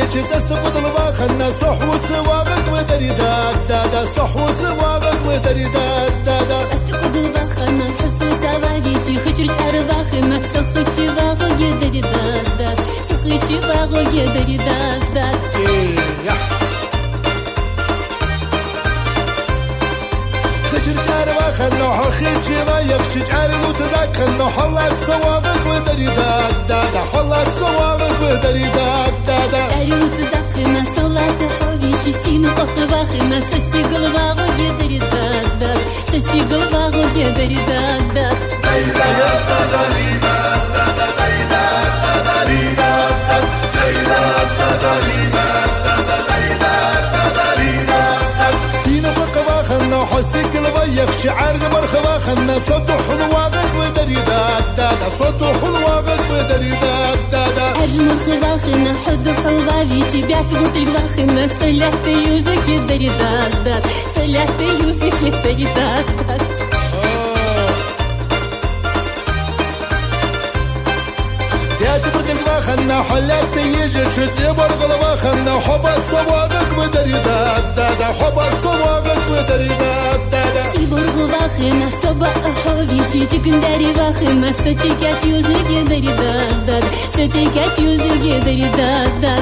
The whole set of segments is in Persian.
يجي تستقبل الواخنا صحوت واغد ودري دادا صحوت واغد ودري دادا استقبل الواخنا حسوت واغيجي خجرج أرواخنا سخيج واغو يدري دادا سخيج واغو يدري دادا خجرج خيجي ما يخشج عرض وتذاكرنا حلت سواغك ودري دادا حلت سواغك ودري دادا عرض وتذاكرنا صلاة حويجي سين وقواخنا سسي قلواغو يدري دادا سسي قلواغو يدري دادا حسي قلبي يخشي عرض مرخبا خلنا صدح الواغد ودري دادا صدح الواغد ودري دادا أجل مرخبا خلنا حدو حواغيجي بيعتي بطرق واخنا سلاح يوزك يدري دادا سلاح يوزك يدري دادا بيعتي بطرق واخنا حلت يجي شتي برغل واخنا حب الصواغد ودري دادا حب الصواغد ودري دادا برغو واخنا صبح حويجي تكندري واخنا ستيكات يوزك يدري دادا ستيكات يوزك يدري دادا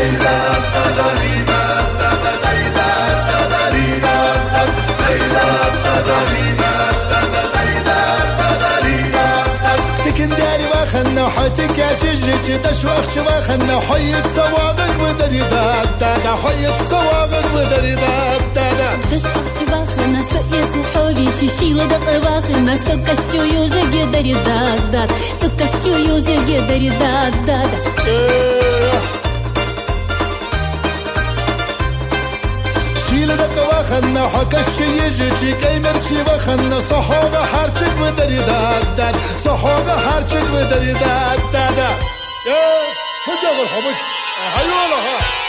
تكندري واخنا حتكات يجي تشوخ واخنا حيت صواغد ودري دادا حيت صواغد ودري دادا دشوخ واخنا سقيت حويجي شيل دقواخنا سكشتو يوزك يدري دادا سكشتو يوزك يدري دادا شيل دقواخنا حكشتو يجي كيمرشي واخنا صحوغا حرشك ودري دادا صحوغا حرشك ودري دادا هجاغ الحبش هيولها